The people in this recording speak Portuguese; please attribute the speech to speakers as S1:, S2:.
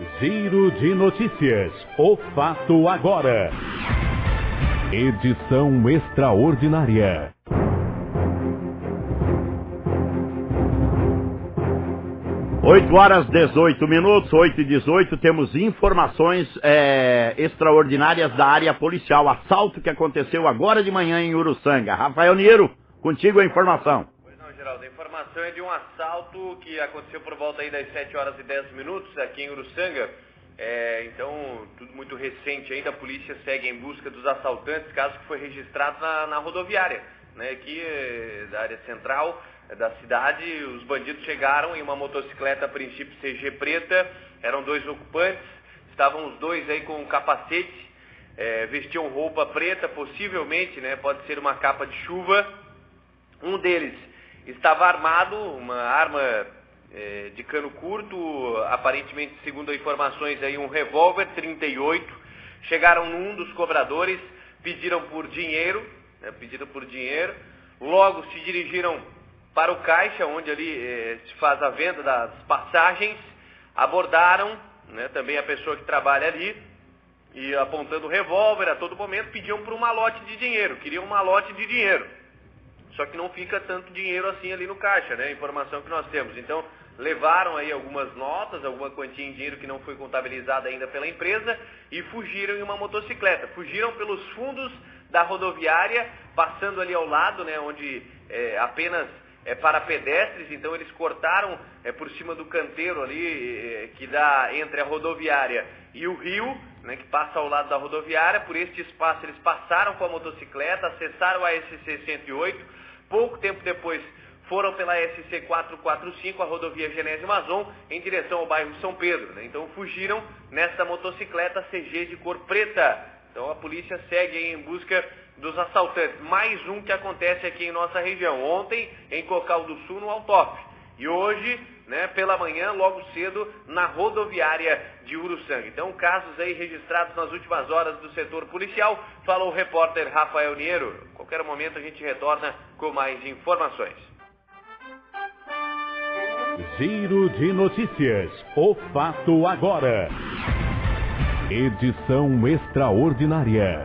S1: Giro de notícias. O fato agora. Edição extraordinária.
S2: Oito horas 18 minutos, 8h18, temos informações extraordinárias da área policial. Assalto que aconteceu agora de manhã em Uruçanga. Rafael Niero, contigo a informação.
S3: Pois não, Geraldo, a informação é de um assalto que aconteceu por volta aí das 7 horas e 10 minutos aqui em Uruçanga. Então, tudo muito recente ainda, a polícia segue em busca dos assaltantes, caso que foi registrado na rodoviária, né, aqui da área central da cidade. Os bandidos chegaram em uma motocicleta, a princípio CG preta, eram dois ocupantes, estavam os dois aí com um capacete, vestiam roupa preta, possivelmente, né, pode ser uma capa de chuva. Um deles estava armado, uma arma de cano curto, aparentemente, segundo informações, aí um revólver 38. Chegaram num dos cobradores, pediram por dinheiro, logo se dirigiram para o caixa, onde ali se faz a venda das passagens, abordaram, né, também a pessoa que trabalha ali, e apontando o revólver a todo momento, pediam por um malote de dinheiro, queriam um malote de dinheiro. Só que não fica tanto dinheiro assim ali no caixa, né? A informação que nós temos. Então, levaram aí algumas notas, alguma quantia em dinheiro que não foi contabilizada ainda pela empresa e fugiram em uma motocicleta. Fugiram pelos fundos da rodoviária, passando ali ao lado, né? Onde apenas para pedestres. Então, eles cortaram por cima do canteiro ali que dá entre a rodoviária e o rio, né? Que passa ao lado da rodoviária. Por este espaço, eles passaram com a motocicleta, acessaram a SC 108. Pouco tempo depois, foram pela SC 445, a rodovia Genésio Mazon, em direção ao bairro São Pedro, né? Então fugiram nessa motocicleta CG de cor preta. Então a polícia segue em busca dos assaltantes. Mais um que acontece aqui em nossa região. Ontem, em Cocal do Sul, no Altoff. E hoje, né, pela manhã, logo cedo, na rodoviária de Uruçanga. Então, casos aí registrados nas últimas horas do setor policial. Fala o repórter Rafael Niero. A qualquer momento a gente retorna com mais informações.
S1: Giro de notícias. O fato agora. Edição extraordinária.